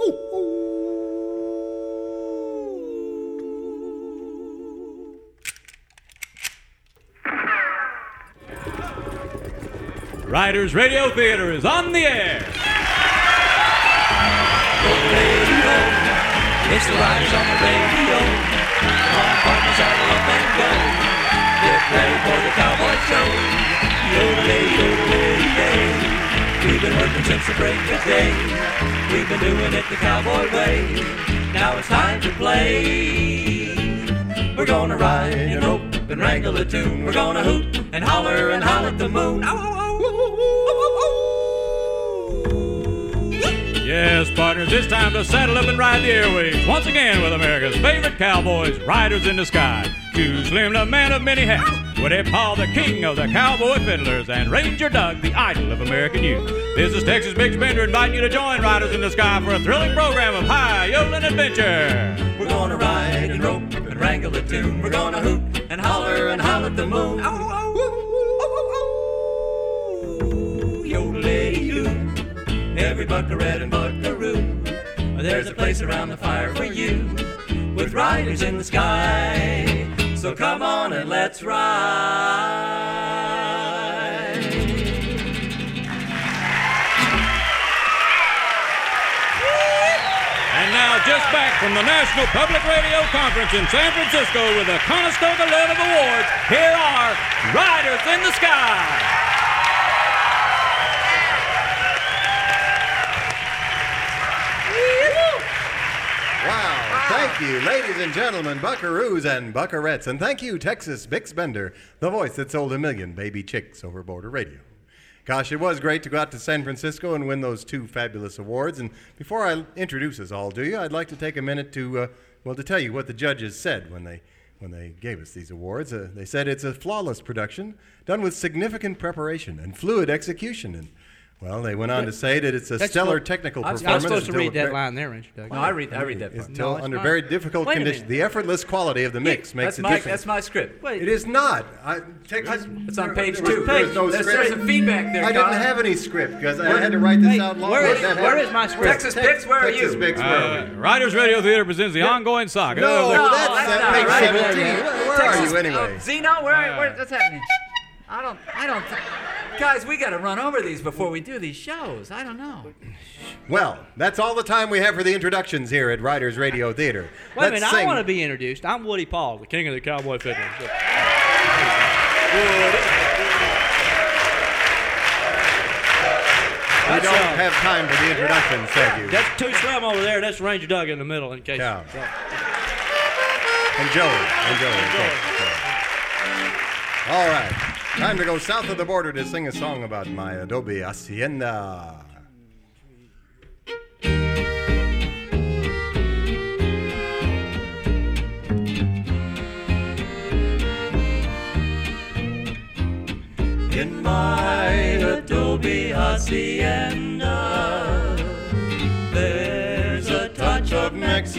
Riders Radio Theater is on the air. Radio, it's the Riders on the radio. Come on, partners, saddle up and go. Get ready for the cowboy show. Yodelay, yodelay, yay. We've been working since the break of day. We've been doing it the cowboy way. Now it's time to play. We're gonna ride and rope and wrangle a tune. We're gonna hoot and holler at the moon. Ow, ow, ow. Yes, partners, it's time to saddle up and ride the airwaves once again with America's favorite cowboys, Riders in the Sky. Too Slim, the man of many hats, Woody Paul, the king of the cowboy fiddlers, and Ranger Doug, the idol of American youth. This is Texas Big Spender inviting you to join Riders in the Sky for a thrilling program of high yodeling adventure. We're gonna ride and rope and wrangle a tune. We're gonna hoot and holler at the moon. Ow, ow, ow. Yodelay-doo. Every buckaroo and buckaroo, there's a place around the fire for you, with riders in the sky. So come on and let's ride. And now, just back from the National Public Radio Conference in San Francisco with the Conestoga Love Awards, here are Riders in the Sky. Wow, thank you, ladies and gentlemen, buckaroos and buckarettes, and thank you, Texas Big Spender, the voice that sold 1 million baby chicks over border radio. Gosh, it was great to go out to San Francisco and win those 2 fabulous awards, and before I introduce us all to you, I'd like to take a minute to tell you what the judges said when they gave us these awards. They said it's a flawless production, done with significant preparation and fluid execution, and well, they went on to say that it's a stellar technical performance. I'm supposed to read that line there, Ranger Doug. No, I read that part. Until under very difficult conditions. The effortless quality of the mix makes it difficult. That's my script. It is not. It's on page 2. There's some feedback there, I didn't have any script because I had to write this out long. Where is my script? Texas Bix, where are you? Texas Bix, where are we? Riders Radio Theater presents the ongoing saga. No, that's not page right. 17. Where are you anyway? Zeno, what's happening? I don't guys, we got to run over these before we do these shows. I don't know. Well, that's all the time we have for the introductions here at Riders Radio Theater. Wait a minute, I want to be introduced. I'm Woody Paul, the king of the cowboy fiddlers. We don't have time for the introductions, thank you. That's Too Slim over there. That's Ranger Doug in the middle, in case. Yeah. And Joey. All right. Time to go south of the border to sing a song about my adobe hacienda. In my adobe hacienda, there's a touch of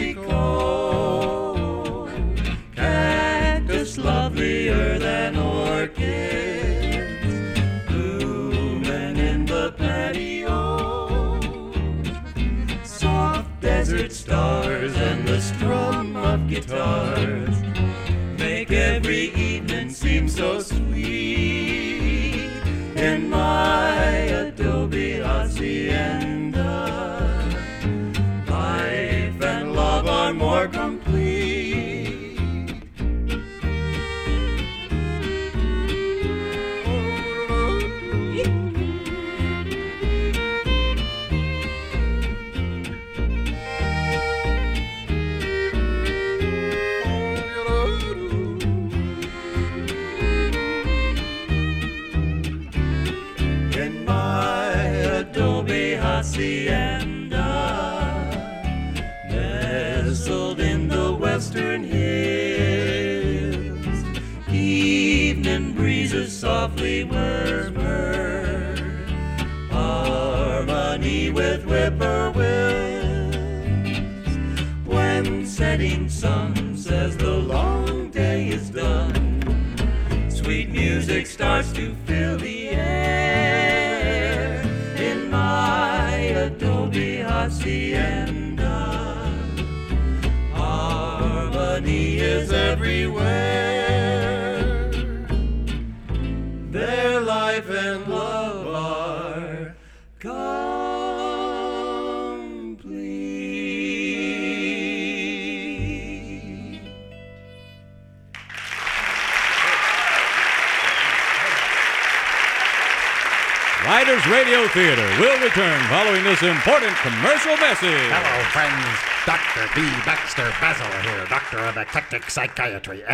Mexico. Cactus lovelier than orchids, blooming in the patio. Soft desert stars and the strum of guitars make every evening seem so sweet. In my adobe hacienda, life and love are more complete. Hacienda, nestled in the western hills, evening breezes softly murmur, harmony with whippoorwills. When setting sun says the long day is done, sweet music starts to fill the air. In my adobe hacienda, Riders Radio Theater will return following this important commercial message. Hello, friends. Dr. B. Baxter Basil here, Doctor of Eclectic Psychiatry,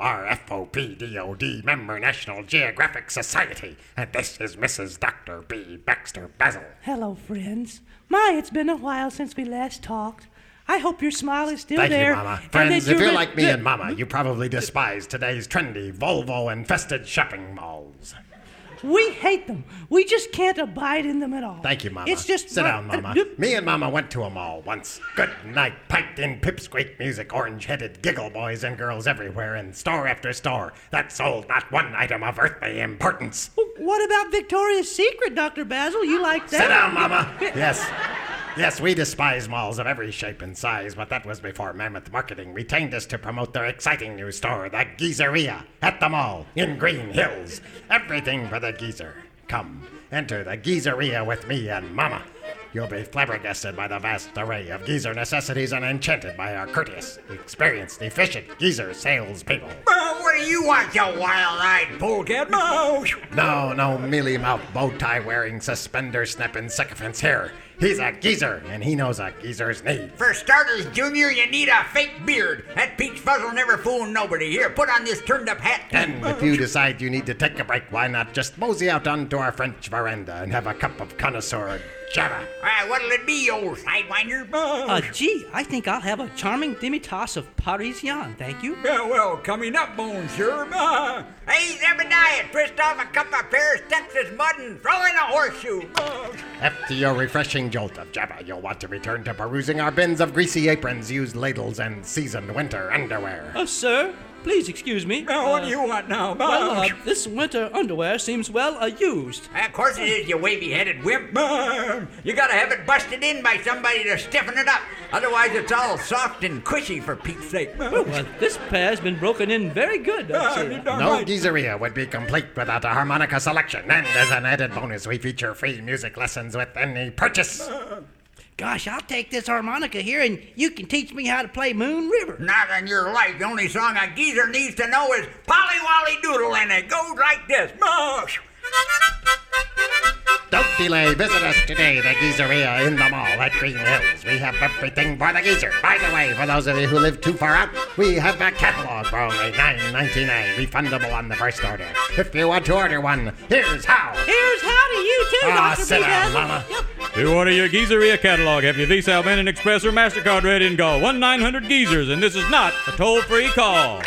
MORFOPDOD, member National Geographic Society. And this is Mrs. Dr. B. Baxter Basil. Hello, friends. My, it's been a while since we last talked. I hope your smile is still Thank there. you, Mama. and Friends, that if you're re- like me and Mama, you probably despise today's trendy, Volvo-infested shopping malls. We hate them. We just can't abide in them at all. Thank you, Mama. It's just... Sit down, Mama. Me and Mama went to a mall once. Good night, piped-in pipsqueak music, orange-headed giggle boys and girls everywhere, and store after store that sold not one item of earthly importance. What about Victoria's Secret, Dr. Basil? You like that? Sit down, Mama. Yes, we despise malls of every shape and size, but that was before Mammoth Marketing retained us to promote their exciting new store, the Geezeria, at the mall in Green Hills. Everything for the geezer. Come, enter the Geezeria with me and Mama. You'll be flabbergasted by the vast array of geezer necessities and enchanted by our courteous, experienced, efficient geezer salespeople. What do you want, you wild-eyed polecat? No, mealy-mouthed, bow-tie-wearing, suspender-snapping sycophants here. He's a geezer, and he knows a geezer's needs. For starters, Junior, you need a fake beard. That peach fuzz'll never fool nobody. Here, put on this turned-up hat. And if you decide you need to take a break, why not just mosey out onto our French veranda and have a cup of connoisseur Java? What'll it be, old sidewinder? Gee, I think I'll have a charming demi-tasse of Parisian, thank you. Well, coming up, monsieur. Hey, Zebediah, twist off a cup of Paris, Texas mud and throw in a horseshoe. After your refreshing jolt of Java, you'll want to return to perusing our bins of greasy aprons, used ladles, and seasoned winter underwear. Sir, please excuse me. What do you want now, Well, this winter underwear seems well used. Of course it is, you wavy-headed wimp. You gotta have it busted in by somebody to stiffen it up. Otherwise, it's all soft and cushy, for Pete's sake. Well, this pair's been broken in very good, I'd say. No Geezeria would be complete without a harmonica selection, and as an added bonus, we feature free music lessons with any purchase. Gosh, I'll take this harmonica here and you can teach me how to play Moon River. Not in your life. The only song a geezer needs to know is Polly Wolly Doodle, and it goes like this. Don't delay. Visit us today, the Geezeria in the mall at Green Hills. We have everything for the geezer. By the way, for those of you who live too far out, we have a catalog for only $9.99, refundable on the first order. If you want to order one, here's how. Here's how to you too, Dr. Sit down, Basil. Mama. To order your Geezeria catalog, have your Visa, Almanin Express, or MasterCard ready and go. 1-900-GEEZERS, and this is not a toll-free call.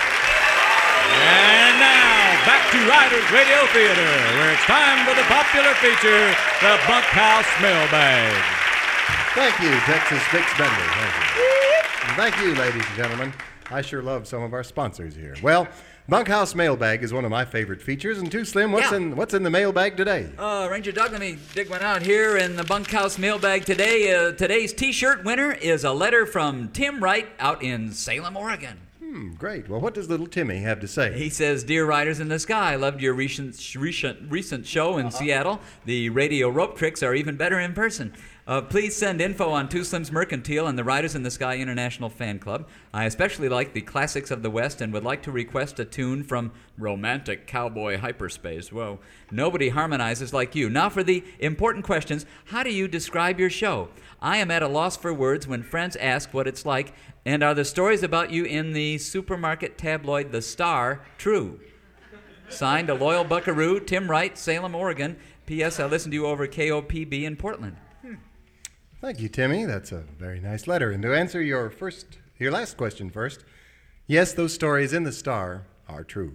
And now, back to Riders Radio Theater, where it's time for the popular feature, the Bunkhouse Mailbag. Thank you, Texas Bix Bender. Thank you. And thank you, ladies and gentlemen. I sure love some of our sponsors here. Well, Bunkhouse Mailbag is one of my favorite features. And Too Slim, what's in the mailbag today? Ranger Doug, let me dig one out here in the Bunkhouse Mailbag today. Today's T-shirt winner is a letter from Tim Wright out in Salem, Oregon. Great. Well, what does little Timmy have to say? He says, "Dear Riders in the Sky, I loved your recent show in Seattle. The radio rope tricks are even better in person. Please send info on Too Slim's Mercantile and the Riders in the Sky International Fan Club. I especially like the classics of the West and would like to request a tune from Romantic Cowboy Hyperspace. Whoa, nobody harmonizes like you. Now for the important questions. How do you describe your show? I am at a loss for words when friends ask what it's like, and are the stories about you in the supermarket tabloid The Star true? Signed, a loyal buckaroo, Tim Wright, Salem, Oregon. P.S. I listen to you over KOPB in Portland." Thank you, Timmy. That's a very nice letter. And to answer your last question first, yes, those stories in the Star are true.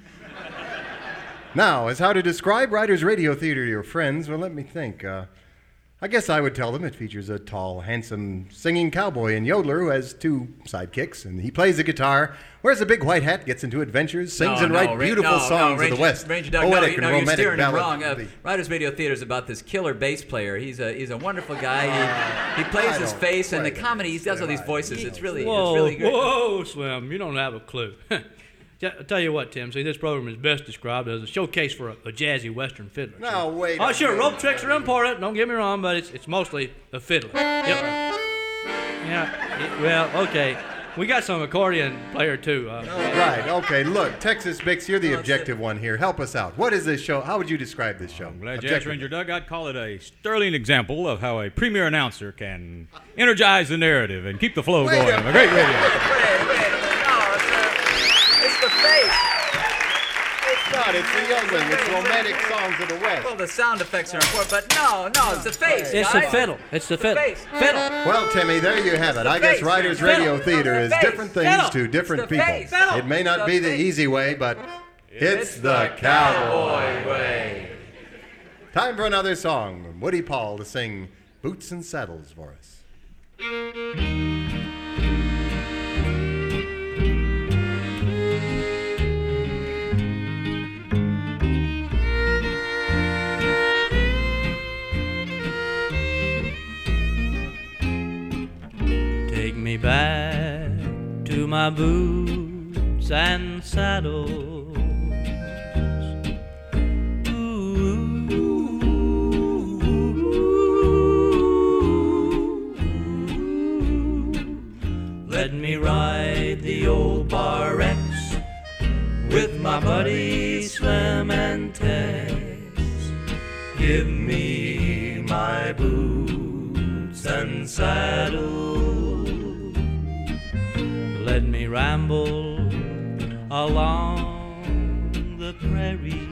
Now, as how to describe Riders Radio Theater to your friends, well, let me think. I guess I would tell them it features a tall, handsome, singing cowboy and yodeler who has two sidekicks, and he plays the guitar, wears a big white hat, gets into adventures, sings and writes beautiful songs of the West. Ranger Doug, poetic and you're romantic steering it ballads. wrong. Riders Radio Theater is about this killer bass player. He's a wonderful guy. He plays his face, and the comedy, he does all these voices. It's really great. Whoa, Slim, you don't have a clue. I'll tell you what, Tim. See, this program is best described as a showcase for a jazzy Western fiddler. No, wait. Oh, sure, rope tricks are important. Don't get me wrong, but it's mostly a fiddler. Yep. Well, okay. We got some accordion player too. Right. Okay. Look, Texas Bix, you're the objective one here. Help us out. What is this show? How would you describe this show? I'm glad you asked, Ranger Doug. I'd call it a sterling example of how a premier announcer can energize the narrative and keep the flow going. A great radio. Wait. No, it's the face. It's not. It's the Yeoman. It's romantic songs of the West. Well, the sound effects are important, but no, it's the face, It's guys. the fiddle. It's the fiddle. face. Fiddle. Well, Timmy, there you have it. I guess face, Writers man. Radio Fiddle. Theater It's is the face. different things Fiddle. to different It's the people. face. Fiddle. It may not It's be the the face. easy way, but it's the cowboy way. Time for another song. Woody Paul to sing Boots and Saddles for us. Take me back to my boots and saddles. Let me ride the old Bar X with my buddies Slim and Tex. Give me my boots and saddle. Let me ramble along the prairie.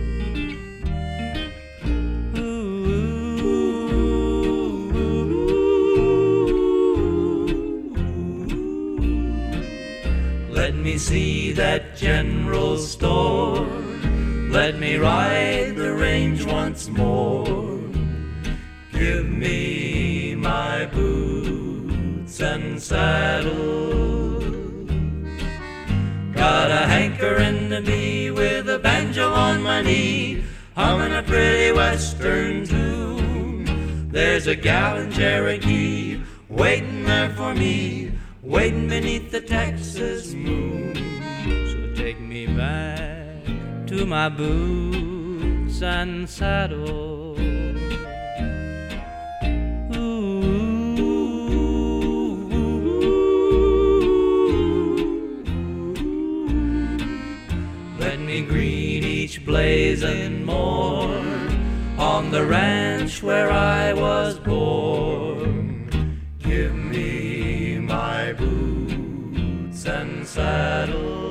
Let me see that general store. Let me ride the range once more. Give me my boots and saddle. Got a hankering to be with a banjo on my knee, humming a pretty western tune. There's a gal in Cherokee waiting there for me, waiting beneath the Texas moon. So take me back to my boots and saddle. Let me greet each blazing morn on the ranch where I was born. Give me my boots and saddle.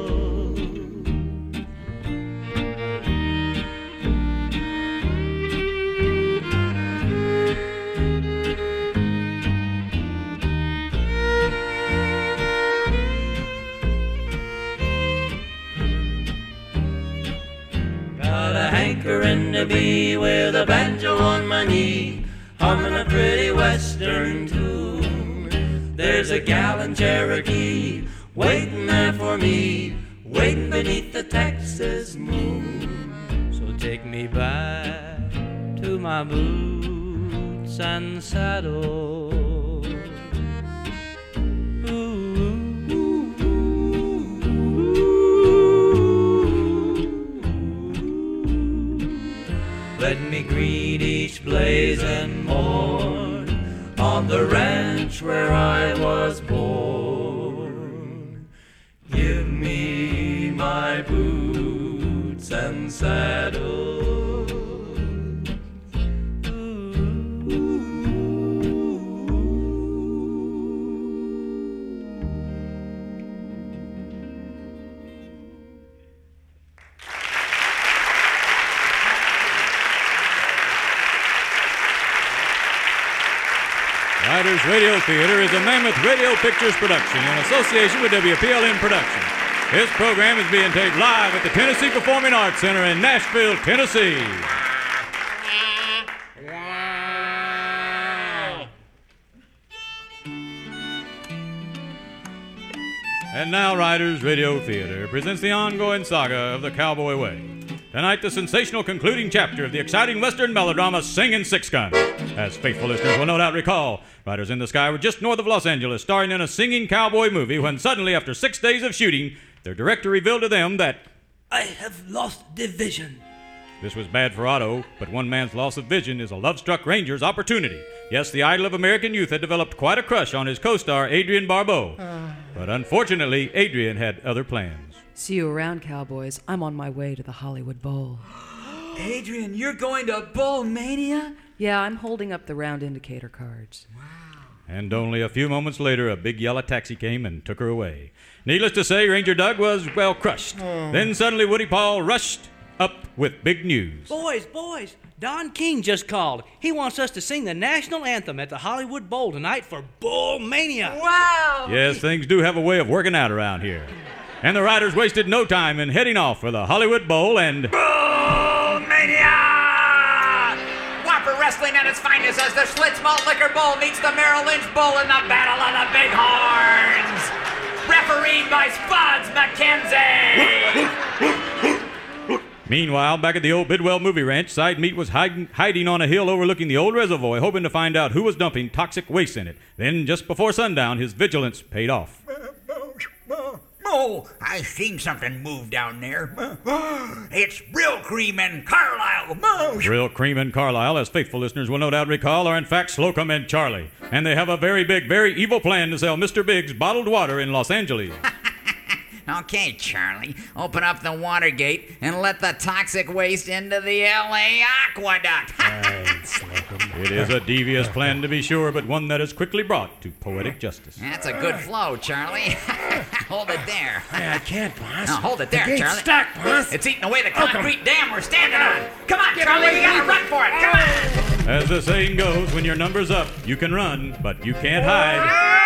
Got a hankering to be with a banjo on my knee, humming a pretty western tune. There's a gal in Cherokee waiting there for me, waiting beneath the Texas moon. So take me back to my boots and saddle. Let me greet each blazing morn on the ranch where I was born. Give me my boots and saddle. Riders Radio Theater is a Mammoth Radio Pictures production in association with WPLN Productions. This program is being taped live at the Tennessee Performing Arts Center in Nashville, Tennessee. And now Riders Radio Theater presents the ongoing saga of the Cowboy Way. Tonight, the sensational concluding chapter of the exciting Western melodrama Singin' Six Gun. As faithful listeners will no doubt recall, Riders in the Sky were just north of Los Angeles, starring in a singing cowboy movie when suddenly, after 6 days of shooting, their director revealed to them that I have lost the vision. this was bad for Otto, but one man's loss of vision is a love-struck ranger's opportunity. Yes, the idol of American youth had developed quite a crush on his co-star, Adrian Barbeau. But unfortunately, Adrian had other plans. See you around, cowboys. I'm on my way to the Hollywood Bowl. Adrian, you're going to Bull Mania? Yeah, I'm holding up the round indicator cards. And only a few moments later, a big yellow taxi came and took her away. Needless to say, Ranger Doug was, well, crushed. Then suddenly Woody Paul rushed up with big news. Boys, Don King just called. He wants us to sing the national anthem at the Hollywood Bowl tonight for Bull Mania. Wow! Yes, things do have a way of working out around here. And the riders wasted no time in heading off for the Hollywood Bowl and... Bull Mania! Whopper Wrestling at its finest as the Schlitz Malt Liquor Bowl meets the Merrill Lynch Bowl in the Battle of the Bighorns. Refereed by Spuds McKenzie. Meanwhile, back at the old Bidwell Movie Ranch, Side Meat was hiding on a hill overlooking the old reservoir, hoping to find out who was dumping toxic waste in it. Then, just before sundown, his vigilance paid off. Oh, I seen something move down there. It's Brill Cream and Carlisle. Brill Cream and Carlisle, as faithful listeners will no doubt recall, are in fact Slocum and Charlie. And they have a very big, very evil plan to sell Mr. Big's bottled water in Los Angeles. Okay, Charlie, open up the water gate and let the toxic waste into the L.A. aqueduct. It is a devious plan to be sure, but one that is quickly brought to poetic justice. That's a good flow, Charlie. Hold it there. I can't, boss. No, hold it there, The gate's Charlie. stuck, boss. It's eating away the concrete dam we're standing on. Come on, Charlie, we gotta run for it. Come on. As the saying goes, when your number's up, you can run, but you can't hide.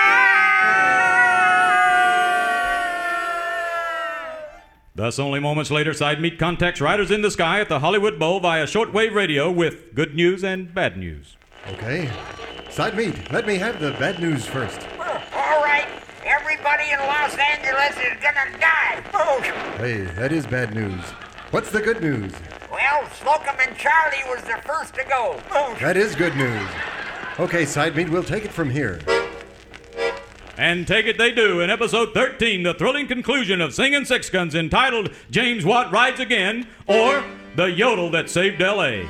Thus, only moments later, Side Meat contacts Riders in the Sky at the Hollywood Bowl via shortwave radio with good news and bad news. Okay. Side Meat, let me have the bad news first. All right, everybody in Los Angeles is gonna die. Hey, that is bad news. What's the good news? Well, Slocum and Charlie was the first to go. That is good news. Okay, Side Meat, we'll take it from here. And take it they do in episode 13, the thrilling conclusion of Singin' Six Guns entitled James Watt Rides Again, or The Yodel That Saved L.A.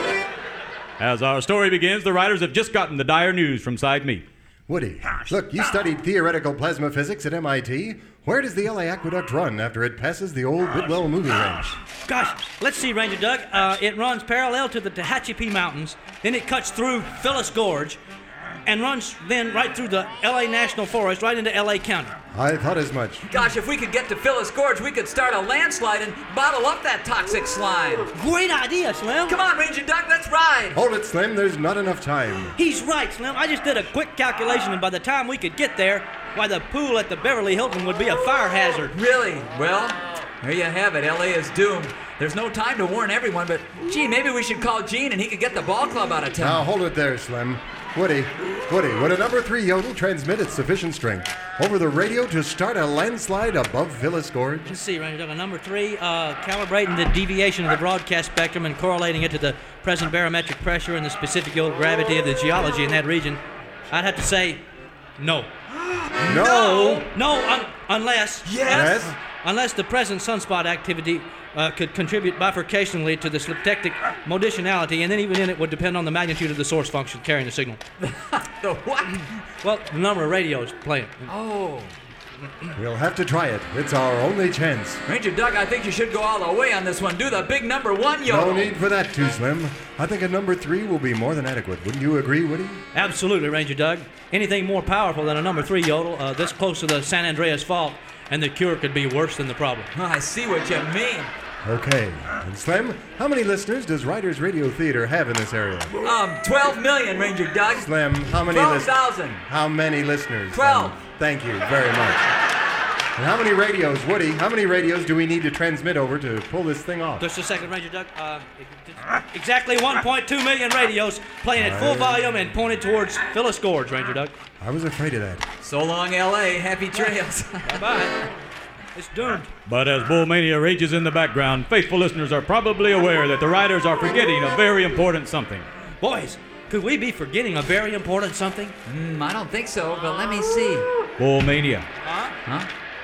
As our story begins, the riders have just gotten the dire news from Side Meat. Woody, look, you studied theoretical plasma physics at MIT. Where does the LA Aqueduct run after it passes the old Bidwell Movie Ranch? Gosh, let's see, Ranger Doug. It runs parallel to the Tehachapi Mountains, then it cuts through Phyllis Gorge, and runs then right through the L.A. National Forest, right into L.A. County. I thought as much. Gosh, if we could get to Phyllis Gorge, we could start a landslide and bottle up that toxic slime. Great idea, Slim. Come on, Ranger Doug, let's ride. Hold it, Slim, there's not enough time. He's right, Slim. I just did a quick calculation, and by the time we could get there, why, the pool at the Beverly Hilton would be a fire hazard. Really? Well, there you have it. L.A. is doomed. There's no time to warn everyone, but gee, maybe we should call Gene and he could get the ball club out of town. Now hold it there, Slim. Woody, would a number 3 yodel transmit at sufficient strength over the radio to start a landslide above Phyllis Gorge? Let's see, Ranger Doug. Number 3, calibrating the deviation of the broadcast spectrum and correlating it to the present barometric pressure and the specific yodel gravity of the geology in that region. I'd have to say no. No. Unless... Yes? Unless the present sunspot activity could contribute bifurcationally to the symplectic moditionality, and then even then it would depend on the magnitude of the source function carrying the signal. The what? Well, the number of radios playing. Oh. We'll have to try it. It's our only chance. Ranger Doug, I think you should go all the way on this one. Do the big number 1 yodel. No need for that, too, Slim. I think a number 3 will be more than adequate. Wouldn't you agree, Woody? Absolutely, Ranger Doug. Anything more powerful than a number 3 yodel, this close to the San Andreas Fault, and the cure could be worse than the problem. Oh, I see what you mean. Okay. And Slim, how many listeners does Riders Radio Theater have in this area? 12 million, Ranger Doug. Slim, how many 12,000. How many listeners? 12. Thank you very much. And how many radios, Woody, how many radios do we need to transmit over to pull this thing off? Just a second, Ranger Doug. Exactly 1.2 million radios playing at full volume and pointed towards Phyllis Gorge, Ranger Doug. I was afraid of that. So long, L.A. Happy trails. Bye-bye. It's doomed. But as Bull Mania rages in the background, faithful listeners are probably aware that the riders are forgetting a very important something. Boys, could we be forgetting a very important something? I don't think so, but let me see. Bull Mania. Huh?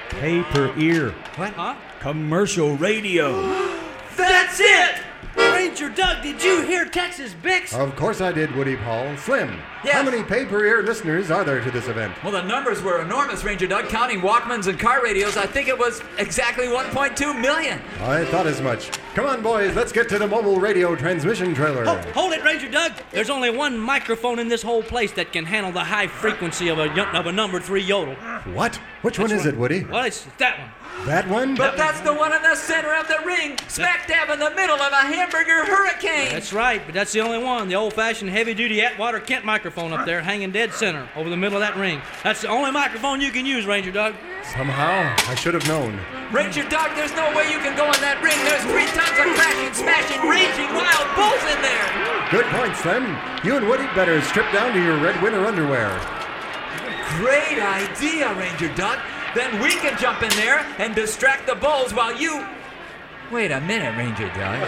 Pay-per-ear. What? Huh? Commercial radio. That's it! Ranger Doug, did you hear Texas Bix? Of course I did, Woody Paul. Slim, Yes. how many pay-per-ear listeners are there to this event? Well, the numbers were enormous, Ranger Doug. Counting Walkmans and car radios, I think it was exactly 1.2 million. I thought as much. Come on, boys, let's get to the mobile radio transmission trailer. Hold it, Ranger Doug. There's only one microphone in this whole place that can handle the high frequency of a number 3 yodel. What? Which one is it, Woody? Well, it's that one. That one? But that's the one in the center of the ring, smack dab in the middle of a hamburger hurricane. That's right, but that's the only one. The old-fashioned heavy-duty Atwater Kent microphone up there hanging dead center over the middle of that ring. That's the only microphone you can use, Ranger Doug. Somehow, I should have known. Ranger Doug, there's no way you can go in that ring. There's 3 tons of crashing, smashing, raging wild bulls in there. Good point, Slim. You and Woody better strip down to your red winter underwear. Great idea, Ranger Doug. Then we can jump in there and distract the bulls while you... Wait a minute, Ranger Doug.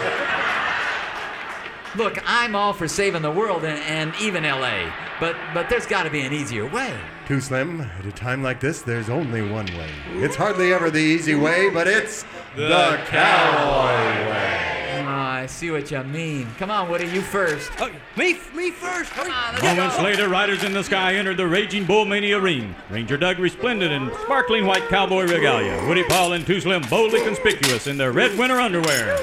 Look, I'm all for saving the world and even L.A., but there's got to be an easier way. Too Slim, at a time like this, there's only one way. It's hardly ever the easy way, but it's the cowboy way. Oh, I see what you mean. Come on, Woody, you first. Me first. Hurry. Moments later, riders in the sky entered the Raging Bull Mania ring. Ranger Doug resplendent in sparkling white cowboy regalia. Woody Paul and Too Slim boldly conspicuous in their red winter underwear.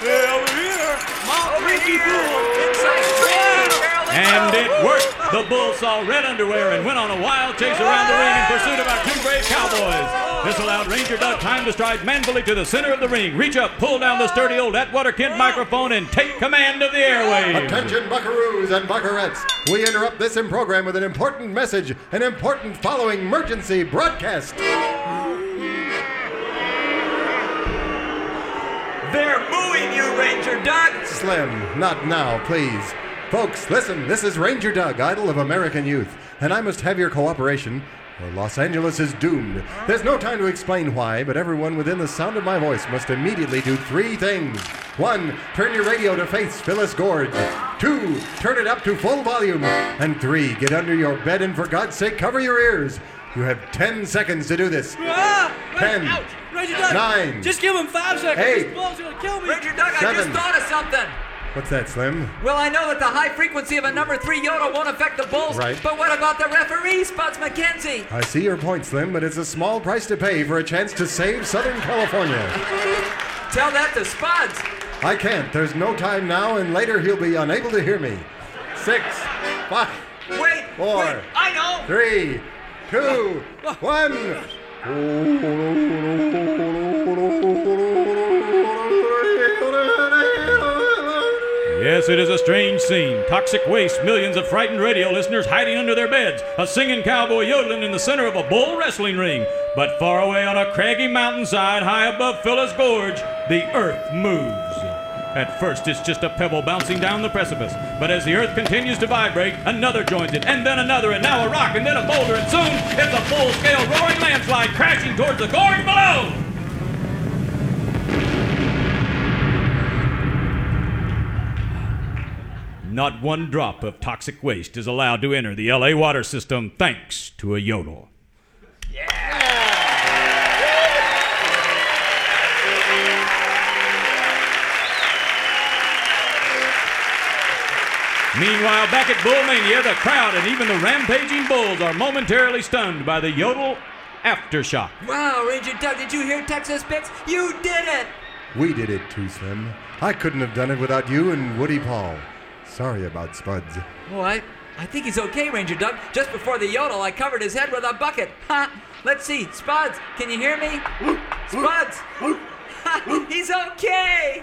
And it worked. The bull saw red underwear and went on a wild chase around the ring in pursuit of our 2 brave cowboys. This allowed Ranger Doug time to stride manfully to the center of the ring, reach up, pull down the sturdy old Atwater Kent microphone, and take command of the airwaves. Attention, buckaroos and buckarettes. We interrupt this program with an important message, an important following emergency broadcast. They're mooing you, Ranger Doug. Slim, not now, please. Folks, listen, this is Ranger Doug, idol of American youth, and I must have your cooperation, or Los Angeles is doomed. There's no time to explain why, but everyone within the sound of my voice must immediately do 3 things. 1, turn your radio to face Phyllis Gorge. 2, turn it up to full volume. And 3, get under your bed and for God's sake, cover your ears. You have 10 seconds to do this. 10, Ouch! Ranger Doug, 9, just give him 5 seconds. 8, This bull's gonna kill me. Ranger Doug, I 7. just thought of something. What's that, Slim? Well, I know that the high frequency of a number 3 yodel won't affect the bulls, Right. but what about the referee, Spuds McKenzie? I see your point, Slim, but it's a small price to pay for a chance to save Southern California. Tell that to Spuds. I can't. There's no time now, and later he'll be unable to hear me. 6, 5, Wait, 4, wait, I know. 3, 2, 1. Yes, it is a strange scene. Toxic waste, millions of frightened radio listeners hiding under their beds, a singing cowboy yodeling in the center of a bull wrestling ring. But far away on a craggy mountainside high above Phyllis Gorge, the earth moves. At first, it's just a pebble bouncing down the precipice. But as the earth continues to vibrate, another joins it, and then another, and now a rock, and then a boulder, and soon it's a full-scale roaring landslide crashing towards the gorge below. Not one drop of toxic waste is allowed to enter the LA water system thanks to a yodel. Meanwhile, back at Bullmania, the crowd and even the rampaging bulls are momentarily stunned by the yodel aftershock. Wow, Ranger Doug, did you hear Texas Bix? You did it! We did it too, Slim. I couldn't have done it without you and Woody Paul. Sorry about Spuds. Oh, I think he's okay, Ranger Doug. Just before the yodel, I covered his head with a bucket. Ha! Let's see. Spuds, can you hear me? Spuds! Ha! He's okay!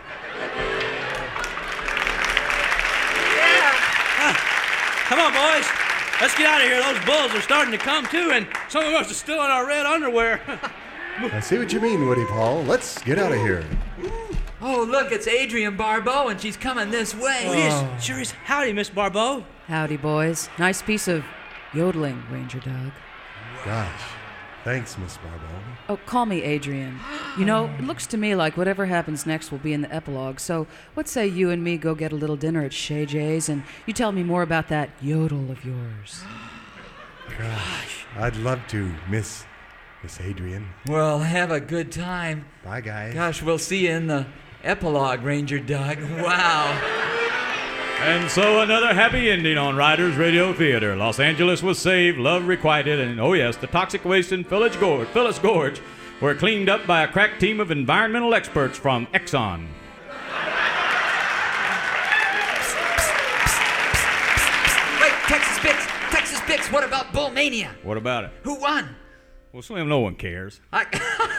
Yeah! Come on, boys. Let's get out of here. Those bulls are starting to come, too, and some of us are still in our red underwear. I see what you mean, Woody Paul. Let's get out of here. Oh, look, it's Adrienne Barbeau, and she's coming this way. Sure is. Howdy, Miss Barbeau. Howdy, boys. Nice piece of yodeling, Ranger Doug. Gosh. Thanks, Miss Barbeau. Oh, call me Adrienne. You know, it looks to me like whatever happens next will be in the epilogue, so what say you and me go get a little dinner at Shay J's and you tell me more about that yodel of yours? Gosh. I'd love to, Miss Miss Adrian. Well, have a good time. Bye, guys. Gosh, we'll see you in the epilogue, Ranger Doug. Wow. And so another happy ending on Riders Radio Theater. Los Angeles was saved, love requited, and oh yes, the toxic waste in Phyllis Gorge were cleaned up by a crack team of environmental experts from Exxon. Wait, Texas Bix, what about Bullmania? What about it? Who won? Well, Slim, no one cares. Don't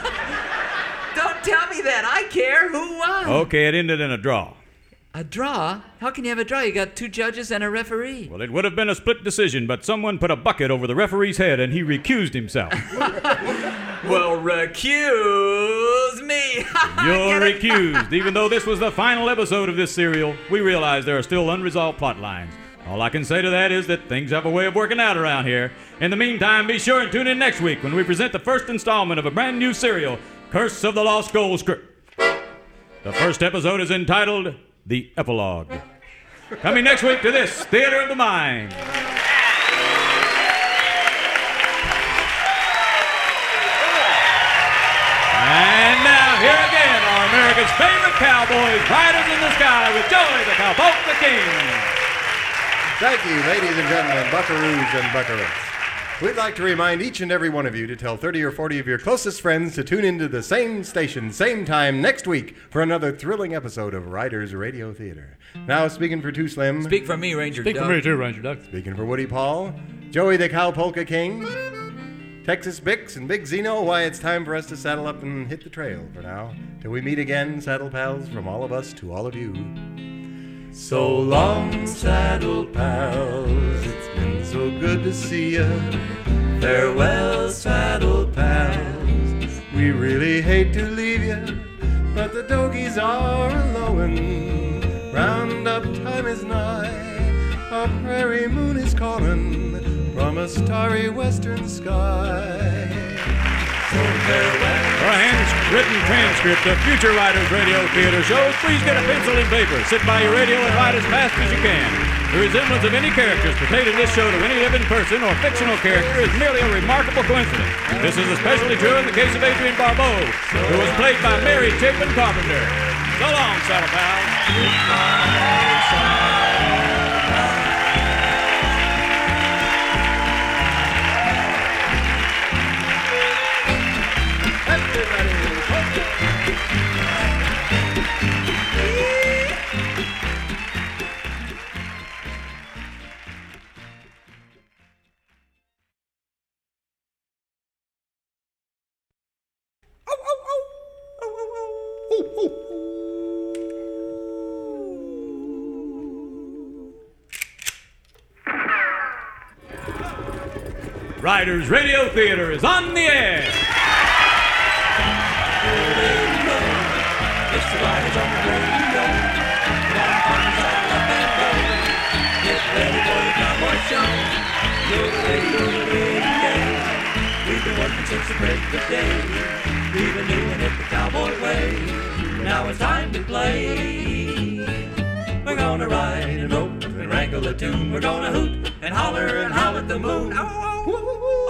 tell me that. I care. Who won? Okay, it ended in a draw. A draw? How can you have a draw? You got 2 judges and a referee. Well, it would have been a split decision, but someone put a bucket over the referee's head and he recused himself. Well, recuse me. You're recused. Even though this was the final episode of this serial, we realize there are still unresolved plot lines. All I can say to that is that things have a way of working out around here. In the meantime, be sure and tune in next week when we present the first installment of a brand new serial, Curse of the Lost Gold Script. The first episode is entitled The Epilogue. Coming next week to this Theater of the Mind. And now, here again are America's favorite cowboys, Riders in the Sky, with Joey the Cowpoke the King. Thank you, ladies and gentlemen, buckaroos and buckarettes. We'd like to remind each and every one of you to tell 30 or 40 of your closest friends to tune into the same station, same time next week for another thrilling episode of Riders Radio Theater. Now, speaking for Too Slim. Speak for me, Ranger Doug. Speak for me too, Ranger Doug. Speaking for Woody Paul, Joey the Cowpolka King, Texas Bix, and Big Zeno, why it's time for us to saddle up and hit the trail for now. Till we meet again, saddle pals, from all of us to all of you. So long, saddle pals, it's been so good to see ya. Farewell, saddle pals, we really hate to leave ya, but the dogies are a-lowin', round-up time is nigh, a prairie moon is calling from a starry western sky. So farewell. For a handwritten transcript of future Riders Radio Theater shows, please get a pencil and paper. Sit by your radio and write as fast as you can. The resemblance of any characters portrayed in this show to any living person or fictional character is merely a remarkable coincidence. This is especially true in the case of Adrian Barbeau, who was played by Mary Chapin Carpenter. So long, saddle pals. Riders Radio Theater is on the air. It's the Riders on the radio. Get ready for the cowboy show. We've been working since the break of day. We've been doing it the cowboy way. Now it's time to play. We're gonna ride and rope and wrangle a tune. We're gonna hoot and holler and howl at the moon. Ow, ow, ow.